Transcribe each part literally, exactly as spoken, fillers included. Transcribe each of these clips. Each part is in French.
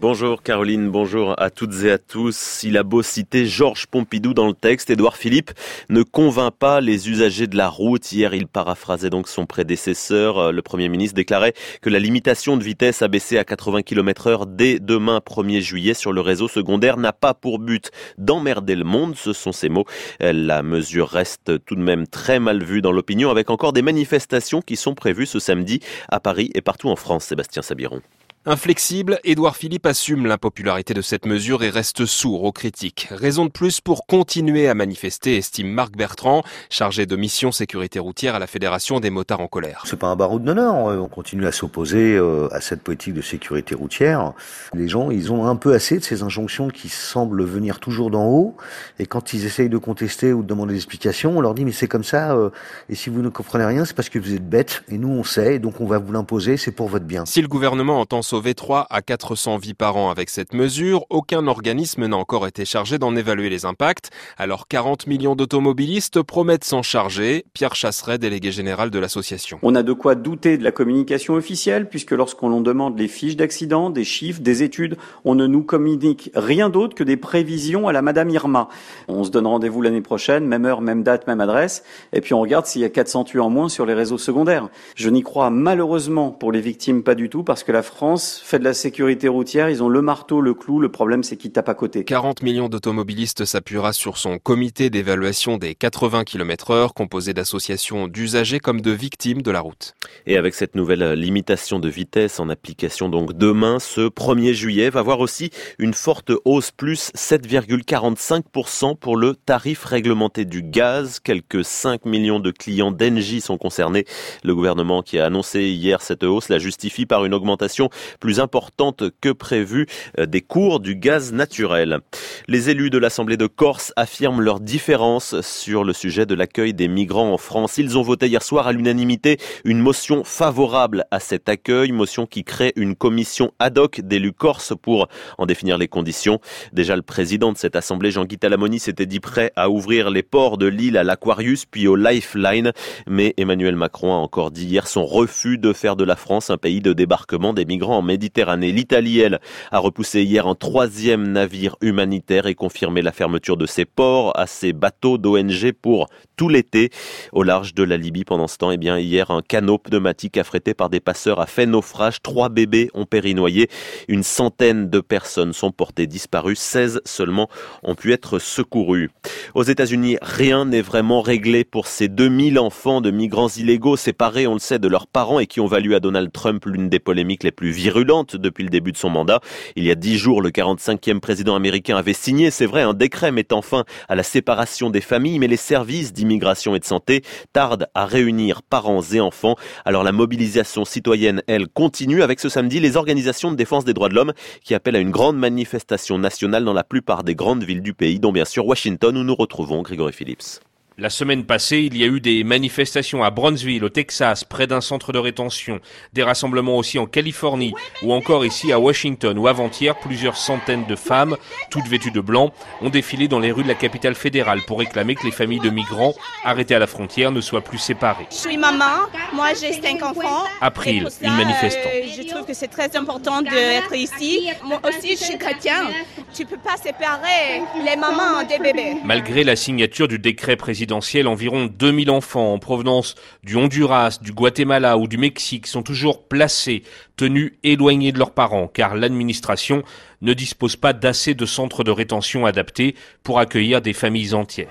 Bonjour Caroline, bonjour à toutes et à tous. Il a beau citer Georges Pompidou dans le texte, Édouard Philippe ne convainc pas les usagers de la route. Hier, il paraphrasait donc son prédécesseur. Le Premier ministre déclarait que la limitation de vitesse abaissée à quatre-vingts kilomètres heure dès demain premier juillet sur le réseau secondaire n'a pas pour but d'emmerder le monde. Ce sont ses mots. La mesure reste tout de même très mal vue dans l'opinion, avec encore des manifestations qui sont prévues ce samedi à Paris et partout en France. Sébastien Sabiron. Inflexible, Édouard Philippe assume l'impopularité de cette mesure et reste sourd aux critiques. Raison de plus pour continuer à manifester, estime Marc Bertrand, chargé de mission sécurité routière à la Fédération des motards en colère. C'est pas un barreau de honneur, on continue à s'opposer à cette politique de sécurité routière. Les gens, ils ont un peu assez de ces injonctions qui semblent venir toujours d'en haut, et quand ils essayent de contester ou de demander des explications, on leur dit mais c'est comme ça, et si vous ne comprenez rien, c'est parce que vous êtes bêtes, et nous on sait, et donc on va vous l'imposer, c'est pour votre bien. Si le gouvernement entend sauver trois à quatre cents vies par an avec cette mesure, aucun organisme n'a encore été chargé d'en évaluer les impacts. Alors quarante millions d'automobilistes promettent s'en charger. Pierre Chasseret, délégué général de l'association. On a de quoi douter de la communication officielle, puisque lorsqu'on l'on demande les fiches d'accident, des chiffres, des études, on ne nous communique rien d'autre que des prévisions à la Madame Irma. On se donne rendez-vous l'année prochaine, même heure, même date, même adresse, et puis on regarde s'il y a quatre cents tués en moins sur les réseaux secondaires. Je n'y crois malheureusement pour les victimes pas du tout, parce que la France fait de la sécurité routière, ils ont le marteau, le clou, le problème c'est qu'ils tapent à côté. quarante millions d'automobilistes s'appuiera sur son comité d'évaluation des quatre-vingts kilomètres heure, composé d'associations d'usagers comme de victimes de la route. Et avec cette nouvelle limitation de vitesse en application donc demain, ce premier juillet, va voir aussi une forte hausse, plus sept virgule quarante-cinq pour cent pour le tarif réglementé du gaz. Quelques cinq millions de clients d'Engie sont concernés. Le gouvernement qui a annoncé hier cette hausse la justifie par une augmentation plus importante importante que prévu des cours du gaz naturel. Les élus de l'Assemblée de Corse affirment leurs différences sur le sujet de l'accueil des migrants en France. Ils ont voté hier soir à l'unanimité une motion favorable à cet accueil, motion qui crée une commission ad hoc d'élus corses pour en définir les conditions. Déjà, le président de cette assemblée, Jean-Guy Talamoni, s'était dit prêt à ouvrir les ports de l'île à l'Aquarius puis au Lifeline, mais Emmanuel Macron a encore dit hier son refus de faire de la France un pays de débarquement des migrants en Méditerranée. L'Italie, elle, a repoussé hier un troisième navire humanitaire et confirmé la fermeture de ses ports à ses bateaux d'O N G pour tout l'été. Au large de la Libye, pendant ce temps, eh bien, hier, un canot pneumatique affrété par des passeurs a fait naufrage. Trois bébés ont péri noyés. Une centaine de personnes sont portées disparues. seize seulement ont pu être secourus. Aux États-Unis, rien n'est vraiment réglé pour ces deux mille enfants de migrants illégaux séparés, on le sait, de leurs parents et qui ont valu à Donald Trump l'une des polémiques les plus virulentes depuis le début de son mandat. Il y a dix jours, le quarante-cinquième président américain avait signé, c'est vrai, un décret mettant fin à la séparation des familles, mais les services d'immigration et de santé tardent à réunir parents et enfants. Alors la mobilisation citoyenne, elle, continue avec ce samedi les organisations de défense des droits de l'homme qui appellent à une grande manifestation nationale dans la plupart des grandes villes du pays, dont bien sûr Washington, où nous retrouvons Grégory Phillips. La semaine passée, il y a eu des manifestations à Brownsville, au Texas, près d'un centre de rétention. Des rassemblements aussi en Californie, ou encore ici à Washington, où avant-hier, plusieurs centaines de femmes, toutes vêtues de blanc, ont défilé dans les rues de la capitale fédérale pour réclamer que les familles de migrants arrêtés à la frontière ne soient plus séparées. Je suis maman, moi j'ai cinq enfants. April, une manifestante. Euh, je trouve que c'est très important d'être ici. Moi aussi, je suis chrétien. Tu peux pas séparer les mamans des bébés. Malgré la signature du décret présidentiel, environ deux mille enfants en provenance du Honduras, du Guatemala ou du Mexique sont toujours placés, tenus éloignés de leurs parents, car l'administration ne dispose pas d'assez de centres de rétention adaptés pour accueillir des familles entières.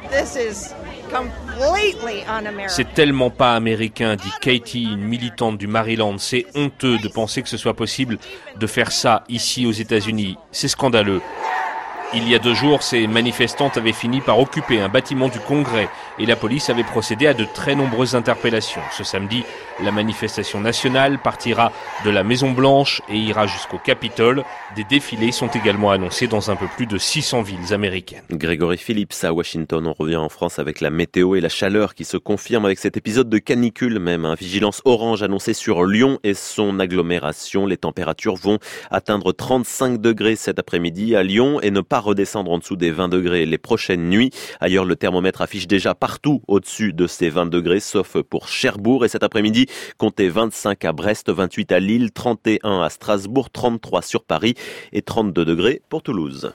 C'est tellement pas américain, dit Katie, une militante du Maryland. C'est honteux de penser que ce soit possible de faire ça ici aux États-Unis. C'est scandaleux. Il y a deux jours, ces manifestantes avaient fini par occuper un bâtiment du Congrès et la police avait procédé à de très nombreuses interpellations. Ce samedi, la manifestation nationale partira de la Maison-Blanche et ira jusqu'au Capitole. Des défilés sont également annoncés dans un peu plus de six cents villes américaines. Grégory Phillips à Washington. On revient en France avec la météo et la chaleur qui se confirment avec cet épisode de canicule même. Hein. Vigilance orange annoncée sur Lyon et son agglomération. Les températures vont atteindre trente-cinq degrés cet après-midi à Lyon et ne pas redescendre en dessous des vingt degrés les prochaines nuits. Ailleurs, le thermomètre affiche déjà partout au-dessus de ces vingt degrés, sauf pour Cherbourg. Et cet après-midi, après-midi. Comptez vingt-cinq à Brest, vingt-huit à Lille, trente et un à Strasbourg, trente-trois sur Paris et trente-deux degrés pour Toulouse.